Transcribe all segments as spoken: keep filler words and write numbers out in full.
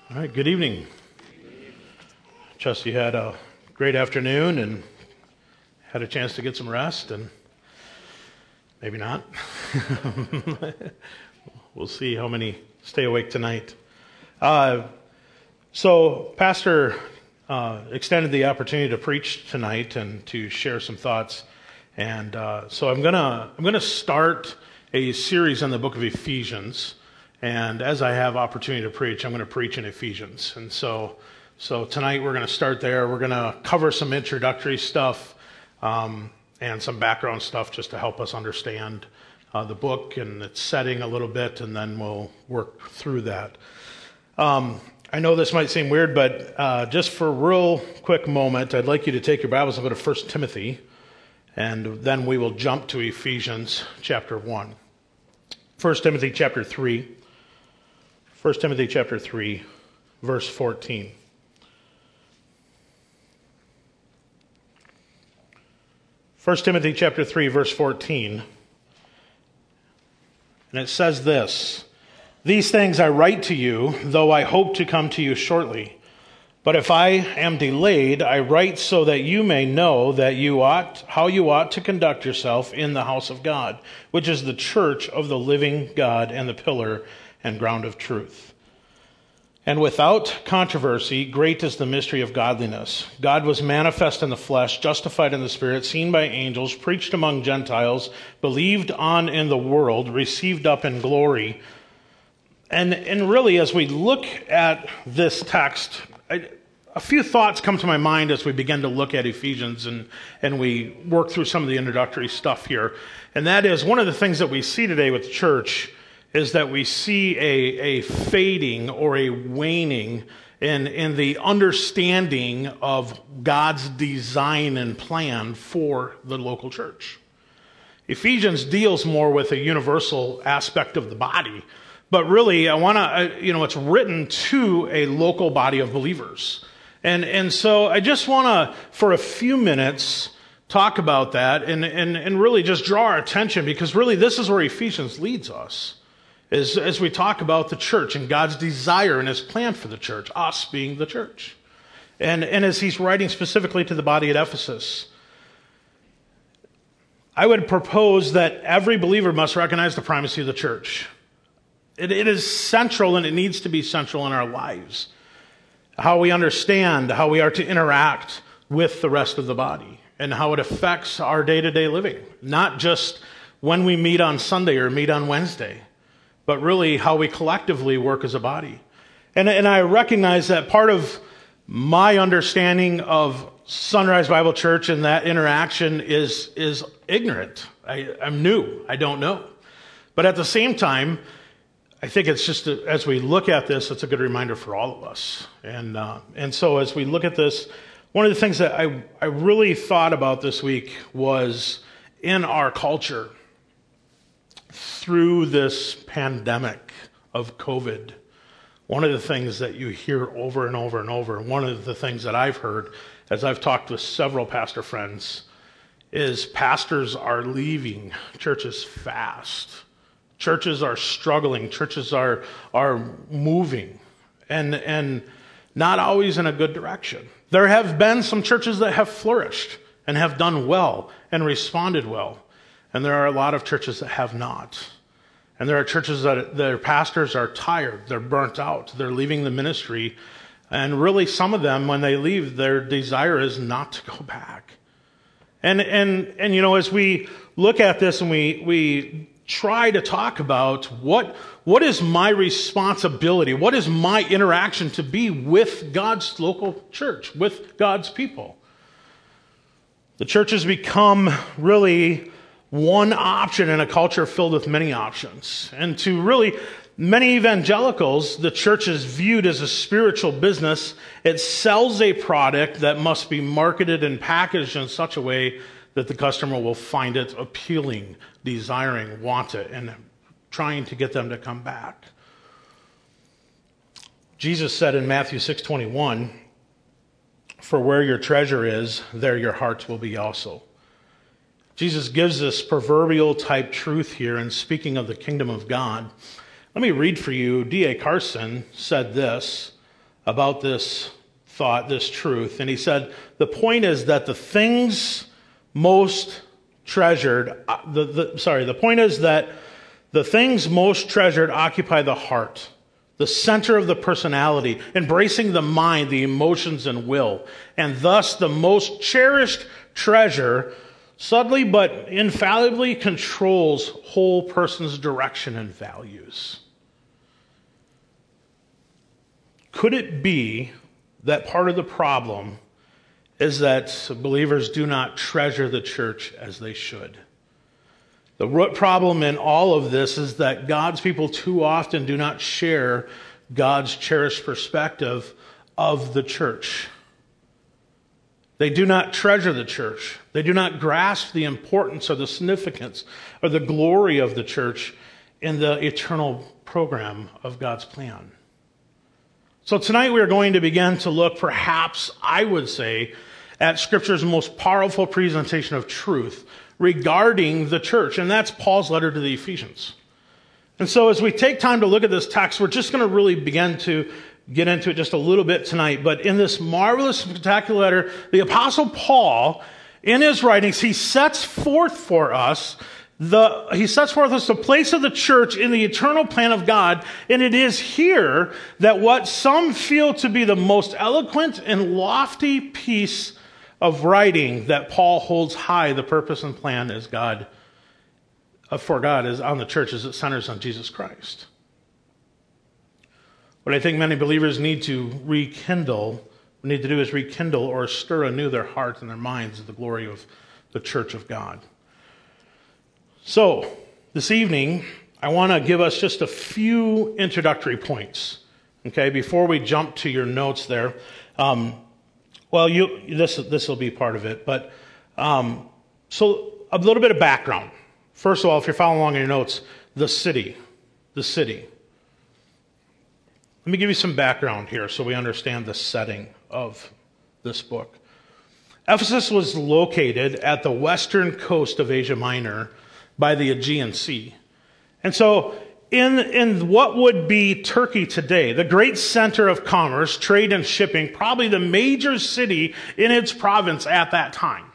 All right, good evening. Trust you had a great afternoon and had a chance to get some rest, and maybe not. We'll see how many stay awake tonight. Uh, so, Pastor uh, extended the opportunity to preach tonight and to share some thoughts, and uh, so I'm gonna I'm gonna start a series on the book of Ephesians. And as I have opportunity to preach, I'm going to preach in Ephesians. And so so tonight we're going to start there. We're going to cover some introductory stuff um, and some background stuff just to help us understand uh, the book and its setting a little bit, and then we'll work through that. Um, I know this might seem weird, but uh, just for a real quick moment, I'd like you to take your Bibles and go to First Timothy, and then we will jump to Ephesians chapter one. First Timothy chapter three. First Timothy chapter three, verse fourteen. First Timothy chapter three, verse fourteen. And it says this: "These things I write to you, though I hope to come to you shortly. But if I am delayed, I write so that you may know that you ought how you ought to conduct yourself in the house of God, which is the church of the living God and the pillar and ground of truth. And without controversy, great is the mystery of godliness. God was manifest in the flesh, justified in the spirit, seen by angels, preached among Gentiles, believed on in the world, received up in glory." And and really, as we look at this text, I, a few thoughts come to my mind as we begin to look at Ephesians and, and we work through some of the introductory stuff here. And that is, one of the things that we see today with the church is that we see a, a fading or a waning in, in the understanding of God's design and plan for the local church. Ephesians deals more with a universal aspect of the body, but really, I want to, you know, it's written to a local body of believers. And, and so I just want to, for a few minutes, talk about that and, and, and really just draw our attention, because really this is where Ephesians leads us. As, as we talk about the church and God's desire and his plan for the church, us being the church. And, and as he's writing specifically to the body at Ephesus, I would propose that every believer must recognize the primacy of the church. It, it is central, and it needs to be central in our lives. How we understand how we are to interact with the rest of the body and how it affects our day-to-day living. Not just when we meet on Sunday or meet on Wednesday, but really how we collectively work as a body. And, and I recognize that part of my understanding of Sunrise Bible Church and that interaction is, is ignorant. I, I'm new. I don't know. But at the same time, I think it's just, a, as we look at this, it's a good reminder for all of us. And, uh, and so as we look at this, one of the things that I, I really thought about this week was in our culture, through this pandemic of COVID, one of the things that you hear over and over and over, and one of the things that I've heard as I've talked with several pastor friends, is pastors are leaving churches fast. Churches are struggling. Churches are are moving, and and not always in a good direction. There have been some churches that have flourished and have done well and responded well. And there are a lot of churches that have not. And there are churches that their pastors are tired, they're burnt out, they're leaving the ministry. And really, some of them, when they leave, their desire is not to go back. And and and you know, as we look at this and we we try to talk about what what is my responsibility, what is my interaction to be with God's local church, with God's people. The church has become really one option in a culture filled with many options. And to really many evangelicals, the church is viewed as a spiritual business. It sells a product that must be marketed and packaged in such a way that the customer will find it appealing, desiring, want it, and trying to get them to come back. Jesus said in Matthew six twenty-one, "For where your treasure is, there your heart will be also." Jesus gives this proverbial type truth here in speaking of the kingdom of God. Let me read for you. D A Carson said this: about this thought, this truth. And he said, the point is that the things most treasured, uh, the, the, sorry, the point is that the things most treasured occupy the heart, the center of the personality, embracing the mind, the emotions, and will. And thus, the most cherished treasure subtly but infallibly controls whole person's direction and values. Could it be that part of the problem is that believers do not treasure the church as they should? The root problem in all of this is that God's people too often do not share God's cherished perspective of the church. They do not treasure the church. They do not grasp the importance or the significance or the glory of the church in the eternal program of God's plan. So tonight we are going to begin to look, perhaps, I would say, at Scripture's most powerful presentation of truth regarding the church, and that's Paul's letter to the Ephesians. And so as we take time to look at this text, we're just going to really begin to get into it just a little bit tonight. But in this marvelous, spectacular letter, the Apostle Paul, in his writings, he sets forth for us The, he sets forth us the place of the church in the eternal plan of God, and it is here that what some feel to be the most eloquent and lofty piece of writing that Paul holds high, the purpose and plan as God, uh, for God is on the church as it centers on Jesus Christ. What I think many believers need to rekindle, need to do is rekindle or stir anew their hearts and their minds of the glory of the church of God. So, this evening, I want to give us just a few introductory points, okay, before we jump to your notes there. Um, well, you this this will be part of it, but um, so a little bit of background. First of all, if you're following along in your notes, the city, the city. Let me give you some background here so we understand the setting of this book. Ephesus was located at the western coast of Asia Minor, by the Aegean Sea. And so in, in what would be Turkey today, the great center of commerce, trade, and shipping, probably the major city in its province at that time.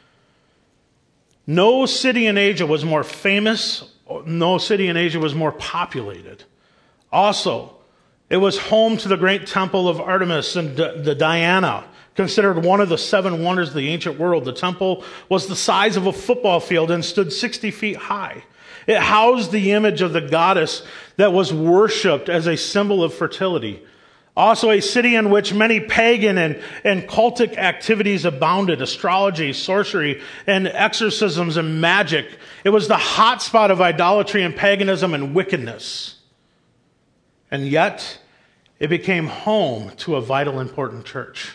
No city in Asia was more famous, no city in Asia was more populated. Also, it was home to the great temple of Artemis and the Diana, considered one of the seven wonders of the ancient world. The temple was the size of a football field and stood sixty feet high. It housed the image of the goddess that was worshipped as a symbol of fertility. Also a city in which many pagan and, and cultic activities abounded, astrology, sorcery, and exorcisms and magic. It was the hotspot of idolatry and paganism and wickedness. And yet, it became home to a vital, important church.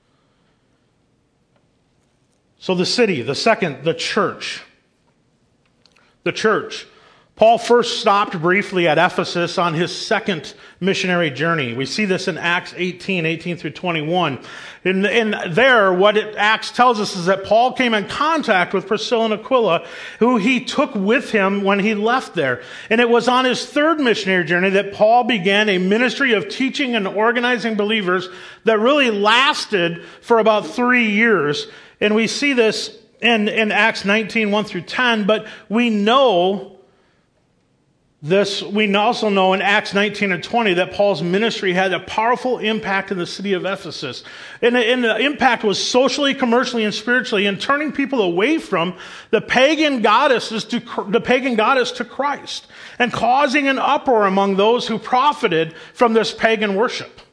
So the city, the second, the church. The church. Paul first stopped briefly at Ephesus on his second missionary journey. We see this in Acts eighteen, eighteen through twenty-one. In, in there, what it, Acts tells us is that Paul came in contact with Priscilla and Aquila, who he took with him when he left there. And it was on his third missionary journey that Paul began a ministry of teaching and organizing believers that really lasted for about three years. And we see this in, in Acts nineteen, one through ten, but we know this, we also know in Acts nineteen and twenty that Paul's ministry had a powerful impact in the city of Ephesus. And the, and the impact was socially, commercially, and spiritually in turning people away from the pagan goddesses to the pagan goddess to Christ and causing an uproar among those who profited from this pagan worship.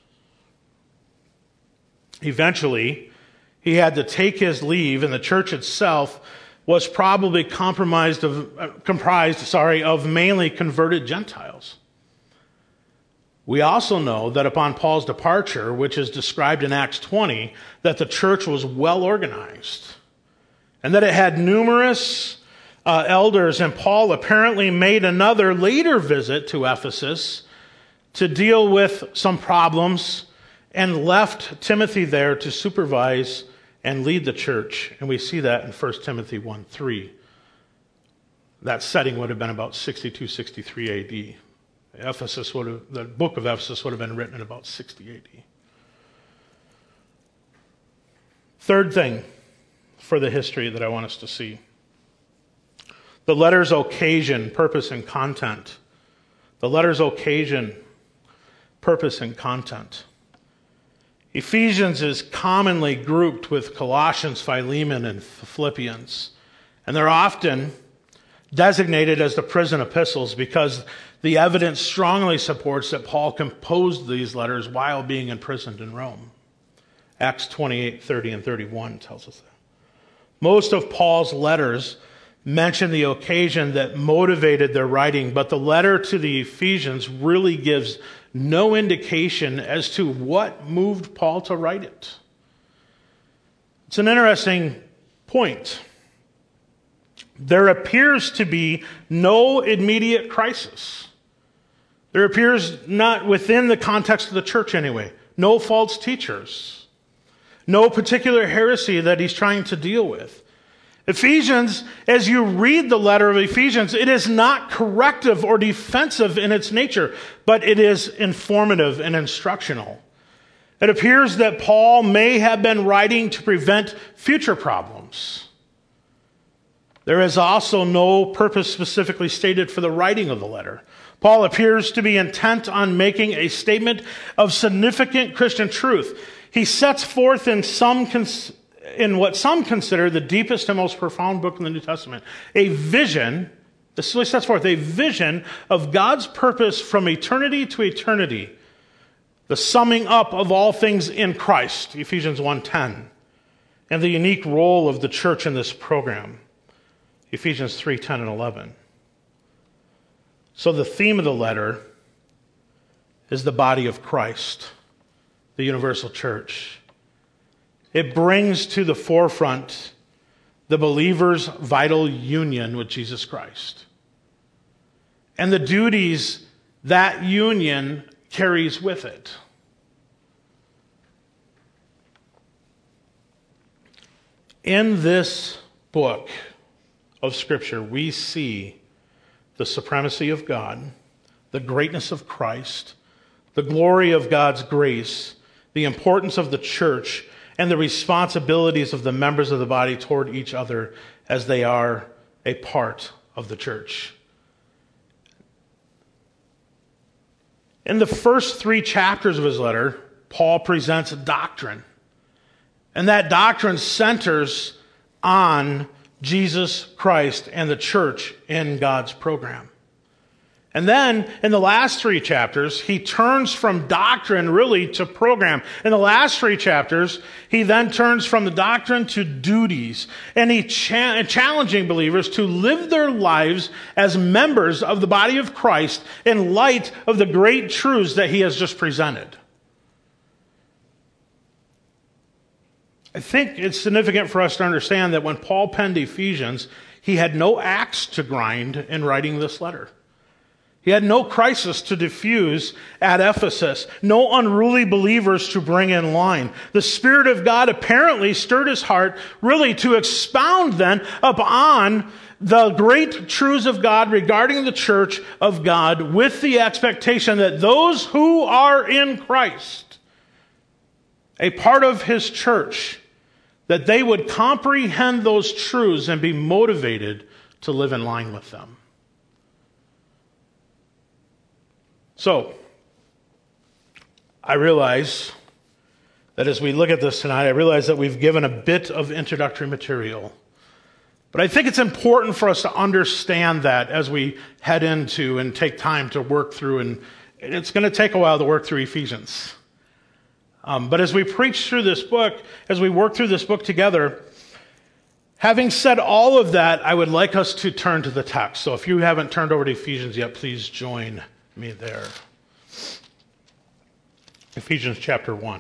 Eventually, he had to take his leave, and the church itself was probably compromised of, uh, comprised sorry, of mainly converted Gentiles. We also know that upon Paul's departure, which is described in Acts twenty, that the church was well organized and that it had numerous uh, elders, and Paul apparently made another later visit to Ephesus to deal with some problems and left Timothy there to supervise and lead the church. And we see that in First Timothy one three. That setting would have been about sixty-two, sixty-three A D Ephesus would have, the book of Ephesus would have been written in about sixty A D. Third thing for the history that I want us to see. The letter's occasion, purpose, and content. The letter's occasion, purpose, and content. Ephesians is commonly grouped with Colossians, Philemon, and Philippians. And they're often designated as the prison epistles because the evidence strongly supports that Paul composed these letters while being imprisoned in Rome. Acts twenty-eight, thirty, and thirty-one tells us that. Most of Paul's letters mention the occasion that motivated their writing, but the letter to the Ephesians really gives no indication as to what moved Paul to write it. It's an interesting point. There appears to be no immediate crisis. There appears not within the context of the church anyway. No false teachers. No particular heresy that he's trying to deal with. Ephesians, as you read the letter of Ephesians, it is not corrective or defensive in its nature, but it is informative and instructional. It appears that Paul may have been writing to prevent future problems. There is also no purpose specifically stated for the writing of the letter. Paul appears to be intent on making a statement of significant Christian truth. He sets forth in some cons- in what some consider the deepest and most profound book in the New Testament, a vision, this really sets forth a vision of God's purpose from eternity to eternity, the summing up of all things in Christ, Ephesians one ten, and the unique role of the church in this program, Ephesians three ten and eleven. So the theme of the letter is the body of Christ, the universal church. It brings to the forefront the believer's vital union with Jesus Christ and the duties that union carries with it. In this book of Scripture, we see the supremacy of God, the greatness of Christ, the glory of God's grace, the importance of the church, and the responsibilities of the members of the body toward each other as they are a part of the church. In the first three chapters of his letter, Paul presents doctrine. And that doctrine centers on Jesus Christ and the church in God's program. And then, in the last three chapters, he turns from doctrine really to program. In the last three chapters, he then turns from the doctrine to duties. And he cha- challenging believers to live their lives as members of the body of Christ in light of the great truths that he has just presented. I think it's significant for us to understand that when Paul penned Ephesians, he had no axe to grind in writing this letter. He had no crisis to diffuse at Ephesus, no unruly believers to bring in line. The Spirit of God apparently stirred his heart really to expound then upon the great truths of God regarding the church of God with the expectation that those who are in Christ, a part of his church, that they would comprehend those truths and be motivated to live in line with them. So, I realize that as we look at this tonight, I realize that we've given a bit of introductory material. But I think it's important for us to understand that as we head into and take time to work through, and it's going to take a while to work through Ephesians. Um, but as we preach through this book, as we work through this book together, having said all of that, I would like us to turn to the text. So if you haven't turned over to Ephesians yet, please join me there. Ephesians chapter one.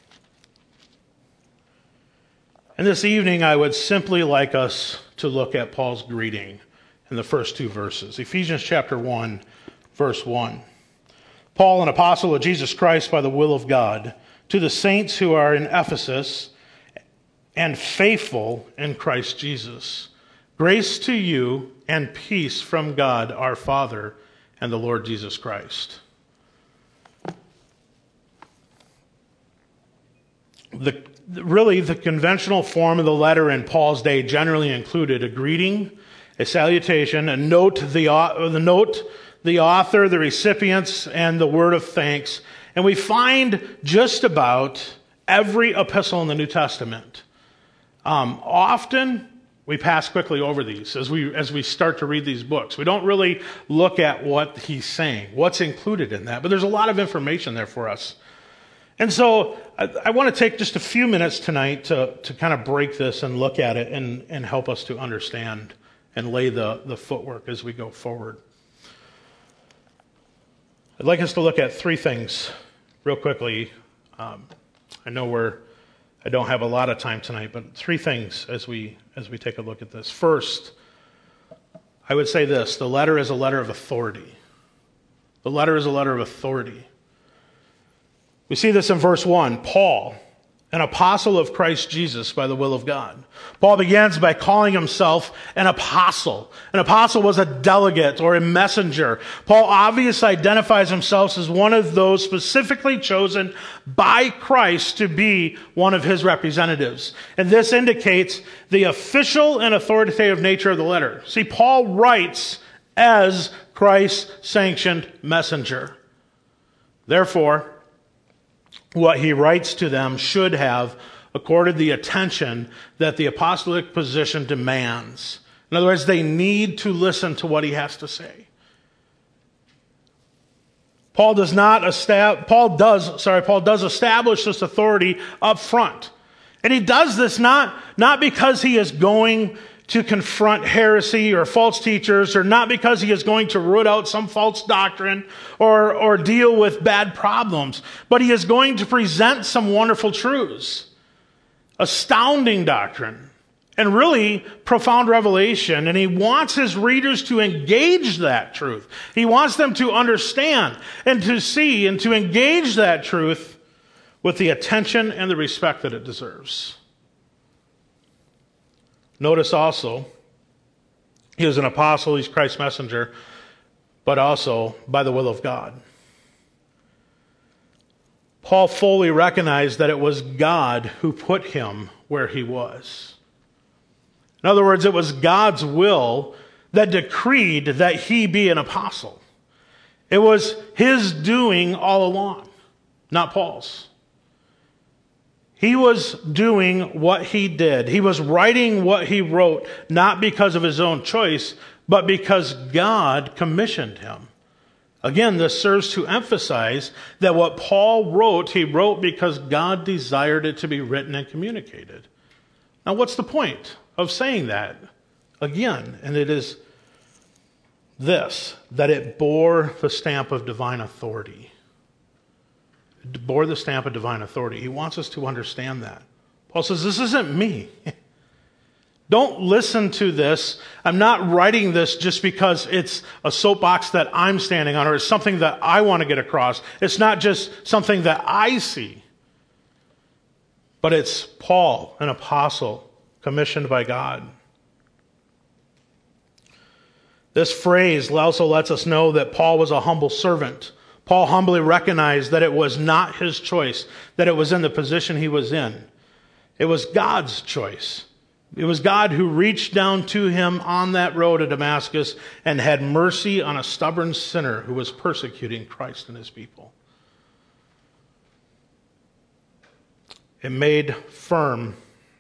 And this evening, I would simply like us to look at Paul's greeting in the first two verses. Ephesians chapter one, verse one. Paul, an apostle of Jesus Christ by the will of God, to the saints who are in Ephesus and faithful in Christ Jesus. Grace to you and peace from God our Father and the Lord Jesus Christ. The, really, the conventional form of the letter in Paul's day generally included a greeting, a salutation, a note the, the note, the author, the recipients, and the word of thanks. And we find just about every epistle in the New Testament. Um, often, we pass quickly over these as we as we start to read these books. We don't really look at what he's saying, what's included in that. But there's a lot of information there for us. And so I, I want to take just a few minutes tonight to, to kind of break this and look at it and, and help us to understand and lay the, the footwork as we go forward. I'd like us to look at three things real quickly. Um, I know we're I don't have a lot of time tonight, but three things as we as we take a look at this. First, I would say this: the letter is a letter of authority. The letter is a letter of authority. We see this in verse one. Paul, an apostle of Christ Jesus by the will of God. Paul begins by calling himself an apostle. An apostle was a delegate or a messenger. Paul obviously identifies himself as one of those specifically chosen by Christ to be one of his representatives. And this indicates the official and authoritative nature of the letter. See, Paul writes as Christ's sanctioned messenger. Therefore, what he writes to them should have accorded the attention that the apostolic position demands. In other words, they need to listen to what he has to say. Paul does not estab- Paul does, sorry, Paul does establish this authority up front. And he does this not, not because he is going to confront heresy or false teachers, or not because he is going to root out some false doctrine or, or deal with bad problems, but he is going to present some wonderful truths, astounding doctrine, and really profound revelation. And he wants his readers to engage that truth. He wants them to understand and to see and to engage that truth with the attention and the respect that it deserves. Notice also, he is an apostle, he's Christ's messenger, but also by the will of God. Paul fully recognized that it was God who put him where he was. In other words, it was God's will that decreed that he be an apostle. It was his doing all along, not Paul's. He was doing what he did. He was writing what he wrote, not because of his own choice, but because God commissioned him. Again, this serves to emphasize that what Paul wrote, he wrote because God desired it to be written and communicated. Now, what's the point of saying that? Again, and it is this, that it bore the stamp of divine authority. It bore the stamp of divine authority. He wants us to understand that. Paul says, this isn't me. Don't listen to this. I'm not writing this just because it's a soapbox that I'm standing on or it's something that I want to get across. It's not just something that I see. But it's Paul, an apostle, commissioned by God. This phrase also lets us know that Paul was a humble servant. Paul humbly recognized that it was not his choice, that it was in the position he was in. It was God's choice. It was God who reached down to him on that road to Damascus and had mercy on a stubborn sinner who was persecuting Christ and his people. It made firm,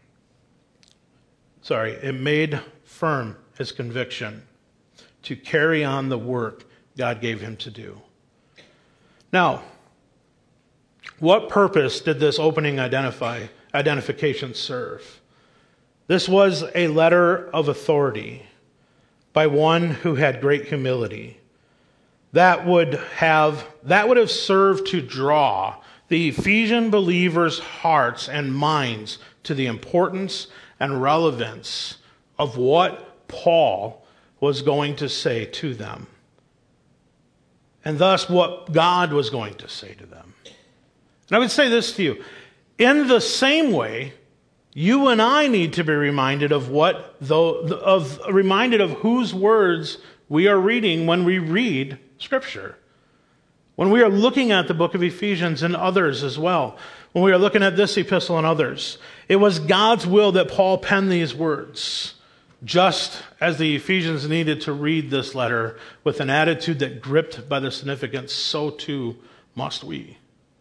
sorry, it made firm his conviction to carry on the work God gave him to do. Now, what purpose did this opening identify, identification serve? This was a letter of authority by one who had great humility. That would have, that would have served to draw the Ephesian believers' hearts and minds to the importance and relevance of what Paul was going to say to them. And thus what God was going to say to them. And I would say this to you. In the same way, you and I need to be reminded of what, though, of reminded of whose words we are reading when we read Scripture. When we are looking at the book of Ephesians and others as well, when we are looking at this epistle and others, it was God's will that Paul penned these words, just as the Ephesians needed to read this letter with an attitude that gripped by the significance, so too must we.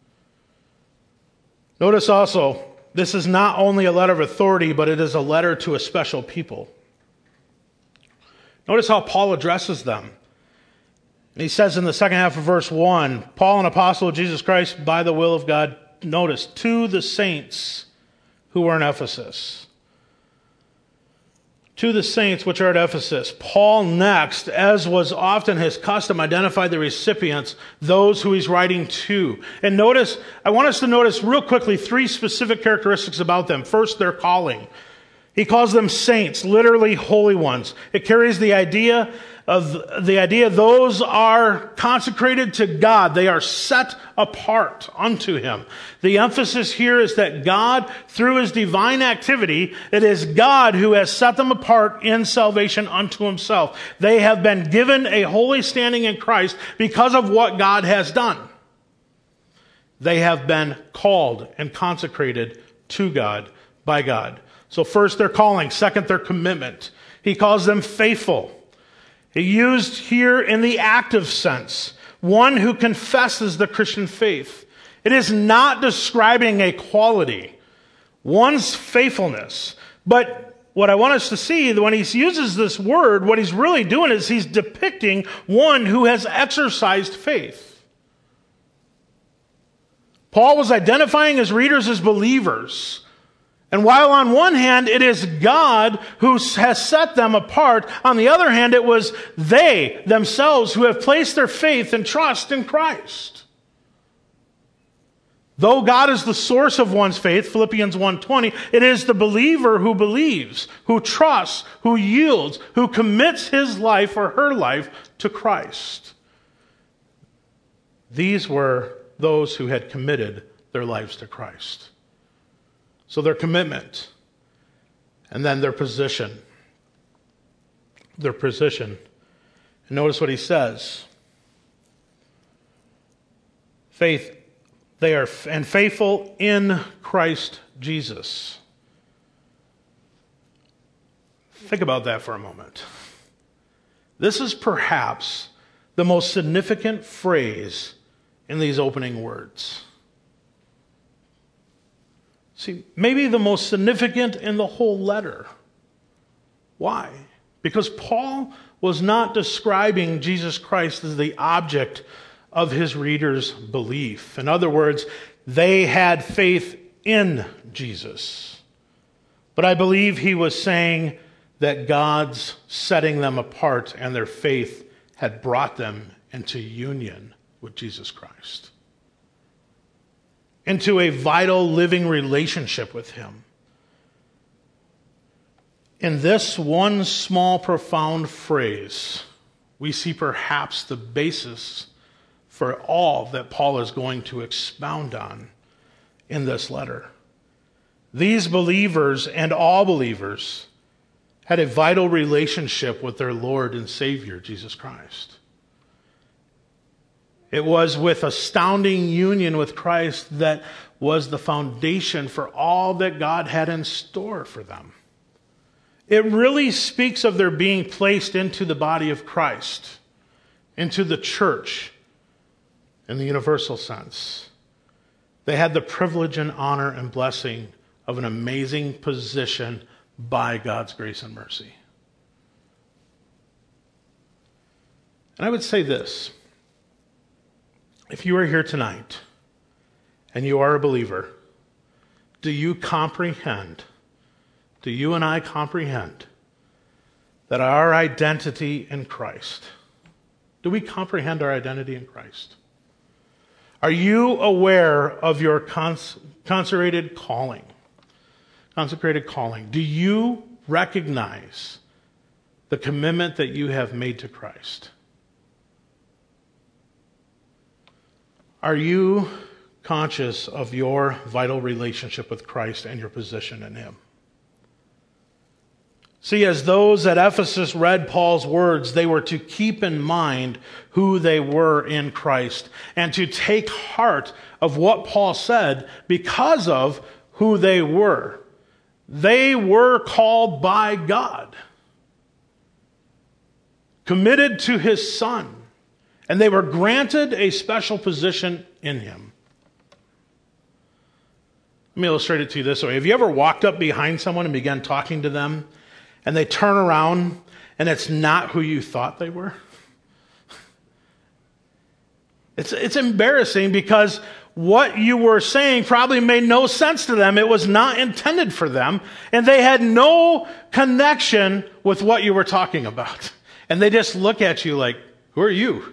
Notice also, this is not only a letter of authority, but it is a letter to a special people. Notice how Paul addresses them. And he says in the second half of verse one, Paul, an apostle of Jesus Christ by the will of God, notice, to the saints who are in Ephesus. To the saints which are at Ephesus. Paul next, as was often his custom, identified the recipients, those who he's writing to. And notice, I want us to notice real quickly three specific characteristics about them. First, their calling. He calls them saints, literally holy ones. It carries the idea of the idea those are consecrated to God. They are set apart unto Him. The emphasis here is that God, through His divine activity, it is God who has set them apart in salvation unto Himself. They have been given a holy standing in Christ because of what God has done. They have been called and consecrated to God by God. So first, their calling. Second, their commitment. He calls them faithful. He used here in the active sense, one who confesses the Christian faith. It is not describing a quality, one's faithfulness. But what I want us to see, when he uses this word, what he's really doing is he's depicting one who has exercised faith. Paul was identifying his readers as believers. And while on one hand it is God who has set them apart, on the other hand it was they themselves who have placed their faith and trust in Christ. Though God is the source of one's faith, Philippians one twenty, it is the believer who believes, who trusts, who yields, who commits his life or her life to Christ. These were those who had committed their lives to Christ. So their commitment, and then their position. Their position. And notice what he says. Faith, they are and faithful in Christ Jesus. Think about that for a moment. This is perhaps the most significant phrase in these opening words. See, maybe the most significant in the whole letter. Why? Because Paul was not describing Jesus Christ as the object of his readers' belief. In other words, they had faith in Jesus. But I believe he was saying that God's setting them apart and their faith had brought them into union with Jesus Christ, into a vital living relationship with Him. In this one small, profound phrase, we see perhaps the basis for all that Paul is going to expound on in this letter. These believers and all believers had a vital relationship with their Lord and Savior, Jesus Christ. It was with astounding union with Christ that was the foundation for all that God had in store for them. It really speaks of their being placed into the body of Christ, into the church in the universal sense. They had the privilege and honor and blessing of an amazing position by God's grace and mercy. And I would say this. If you are here tonight and you are a believer, do you comprehend, do you and I comprehend that our identity in Christ, do we comprehend our identity in Christ? Are you aware of your cons- consecrated calling? Consecrated calling. Do you recognize the commitment that you have made to Christ? Are you conscious of your vital relationship with Christ and your position in Him? See, as those at Ephesus read Paul's words, they were to keep in mind who they were in Christ and to take heart of what Paul said because of who they were. They were called by God, committed to his Son, and they were granted a special position in him. Let me illustrate it to you this way. Have you ever walked up behind someone and began talking to them, and they turn around and it's not who you thought they were? It's, it's embarrassing because what you were saying probably made no sense to them. It was not intended for them, and they had no connection with what you were talking about. And they just look at you like, who are you?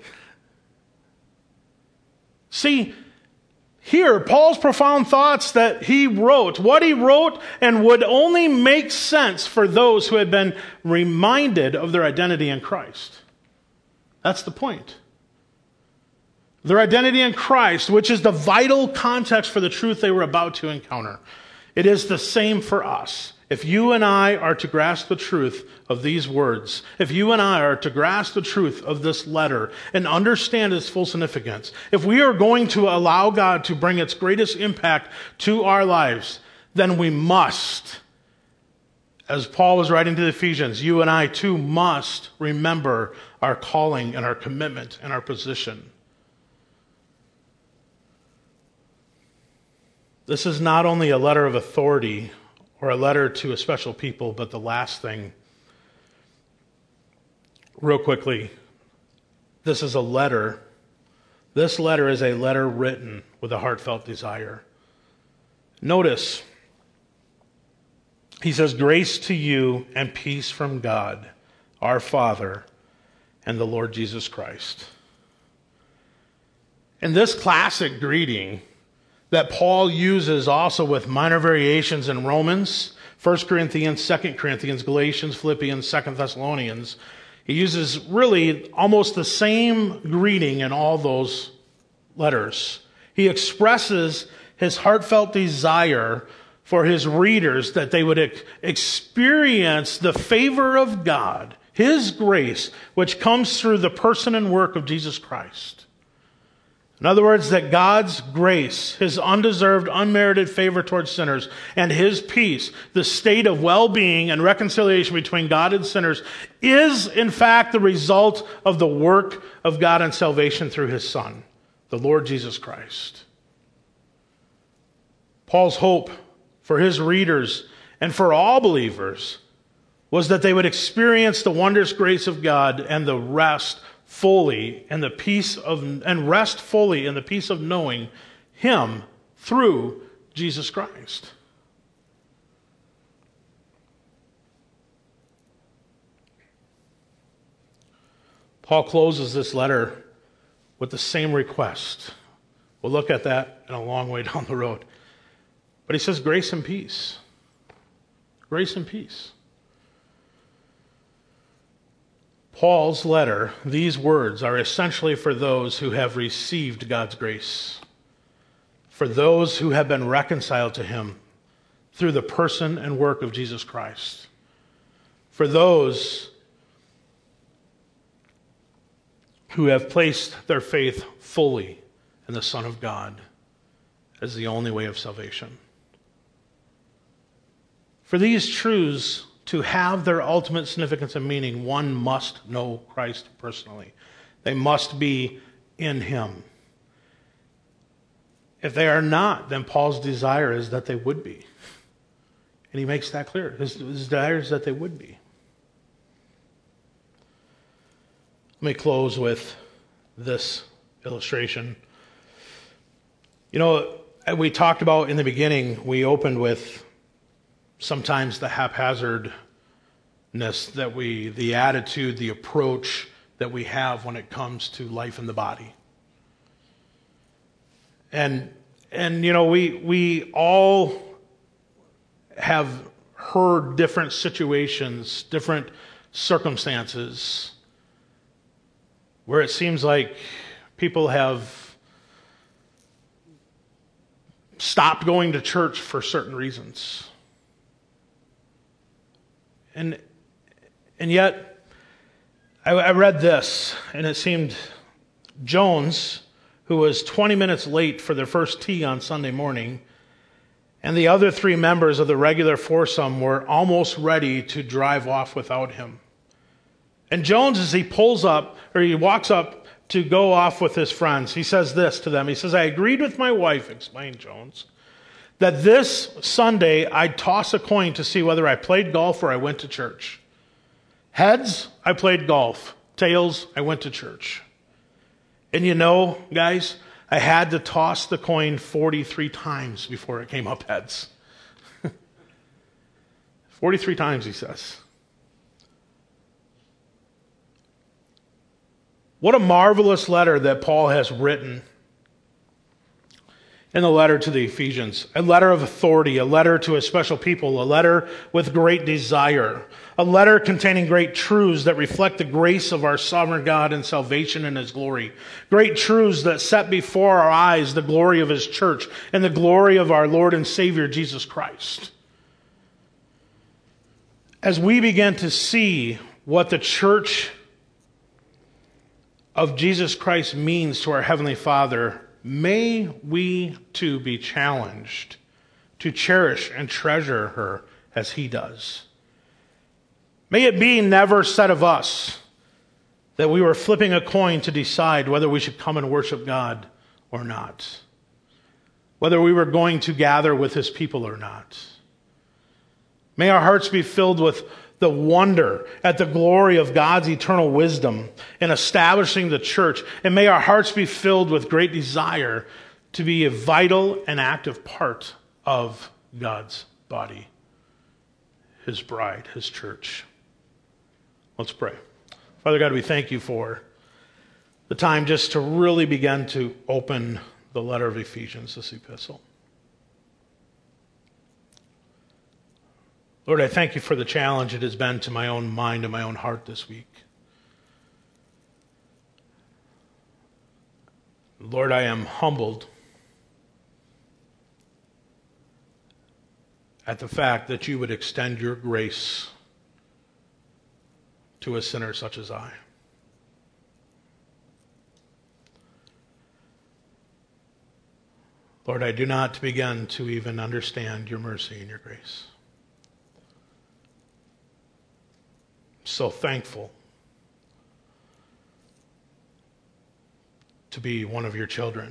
See, here, Paul's profound thoughts that he wrote, what he wrote and would only make sense for those who had been reminded of their identity in Christ. That's the point. Their identity in Christ, which is the vital context for the truth they were about to encounter. It is the same for us. If you and I are to grasp the truth of these words, if you and I are to grasp the truth of this letter and understand its full significance, if we are going to allow God to bring its greatest impact to our lives, then we must, as Paul was writing to the Ephesians, you and I too must remember our calling and our commitment and our position. This is not only a letter of authority or a letter to a special people, but the last thing, real quickly, this is a letter. This letter is a letter written with a heartfelt desire. Notice, he says, grace to you and peace from God, our Father, and the Lord Jesus Christ. In this classic greeting that Paul uses also with minor variations in Romans, First Corinthians, Second Corinthians, Galatians, Philippians, Second Thessalonians, he uses really almost the same greeting in all those letters. He expresses his heartfelt desire for his readers that they would ex- experience the favor of God, his grace, which comes through the person and work of Jesus Christ. In other words, that God's grace, his undeserved, unmerited favor towards sinners, and his peace, the state of well-being and reconciliation between God and sinners, is in fact the result of the work of God in salvation through his Son, the Lord Jesus Christ. Paul's hope for his readers and for all believers was that they would experience the wondrous grace of God and the rest fully and the peace of and rest fully in the peace of knowing him through Jesus Christ. Paul closes this letter with the same request. We'll look at that in a long way down the road. But he says grace and peace. Grace and peace. Paul's letter, these words are essentially for those who have received God's grace, for those who have been reconciled to him through the person and work of Jesus Christ, for those who have placed their faith fully in the Son of God as the only way of salvation. For these truths to have their ultimate significance and meaning, one must know Christ personally. They must be in him. If they are not, then Paul's desire is that they would be. And he makes that clear. His, his desire is that they would be. Let me close with this illustration. You know, we talked about in the beginning, we opened with sometimes the haphazardness that we, the attitude, the approach that we have when it comes to life in the body. And, and you know, we, we all have heard different situations, different circumstances where it seems like people have stopped going to church for certain reasons. And and yet, I, I read this, and it seemed Jones, who was twenty minutes late for their first tee on Sunday morning, and the other three members of the regular foursome were almost ready to drive off without him. And Jones, as he pulls up, or he walks up to go off with his friends, he says this to them. He says, "I agreed with my wife," explained Jones, "that this Sunday I'd toss a coin to see whether I played golf or I went to church. Heads, I played golf. Tails, I went to church. And you know, guys, I had to toss the coin forty-three times before it came up heads." forty-three times, he says. What a marvelous letter that Paul has written in the letter to the Ephesians. A letter of authority, a letter to a special people, a letter with great desire, a letter containing great truths that reflect the grace of our sovereign God and salvation in his glory. Great truths that set before our eyes the glory of his church and the glory of our Lord and Savior Jesus Christ. As we begin to see what the church of Jesus Christ means to our Heavenly Father, may we too be challenged to cherish and treasure her as he does. May it be never said of us that we were flipping a coin to decide whether we should come and worship God or not, whether we were going to gather with his people or not. May our hearts be filled with the wonder at the glory of God's eternal wisdom in establishing the church. And may our hearts be filled with great desire to be a vital and active part of God's body, his bride, his church. Let's pray. Father God, we thank you for the time just to really begin to open the letter of Ephesians, this epistle. Lord, I thank you for the challenge it has been to my own mind and my own heart this week. Lord, I am humbled at the fact that you would extend your grace to a sinner such as I. Lord, I do not begin to even understand your mercy and your grace. So thankful to be one of your children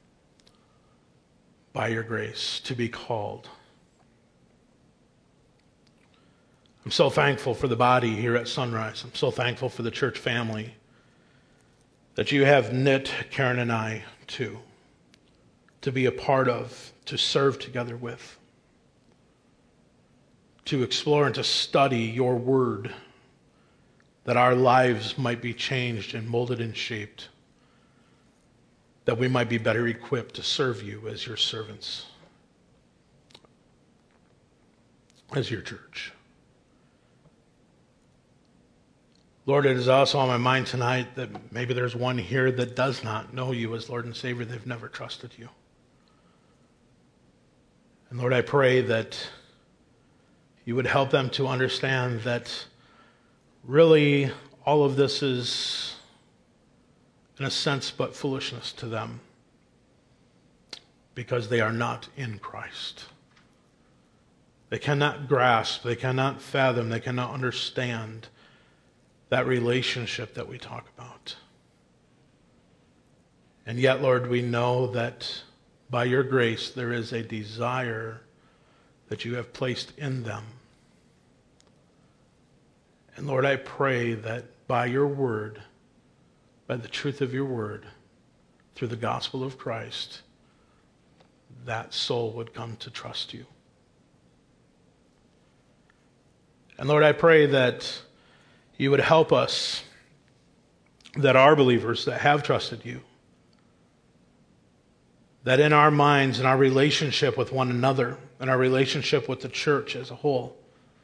by your grace, to be called. I'm so thankful for the body here at Sunrise. I'm so thankful for the church family that you have knit Karen and I to, to be a part of, to serve together with, to explore and to study your word, that our lives might be changed and molded and shaped, that we might be better equipped to serve you as your servants, as your church. Lord, it is also on my mind tonight that maybe there's one here that does not know you as Lord and Savior. They've never trusted you. And Lord, I pray that you would help them to understand that really, all of this is, in a sense, but foolishness to them because they are not in Christ. They cannot grasp, they cannot fathom, they cannot understand that relationship that we talk about. And yet, Lord, we know that by your grace there is a desire that you have placed in them. And Lord, I pray that by your word, by the truth of your word, through the gospel of Christ, that soul would come to trust you. And Lord, I pray that you would help us, that our believers that have trusted you, that in our minds, in our relationship with one another, in our relationship with the church as a whole,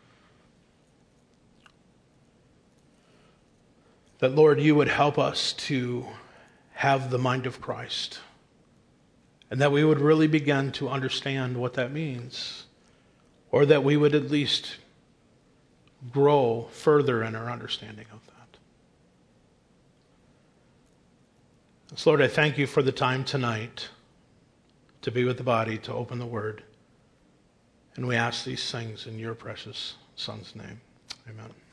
that, Lord, you would help us to have the mind of Christ, and that we would really begin to understand what that means, or that we would at least grow further in our understanding of that. So Lord, I thank you for the time tonight to be with the body, to open the Word. And we ask these things in your precious Son's name. Amen.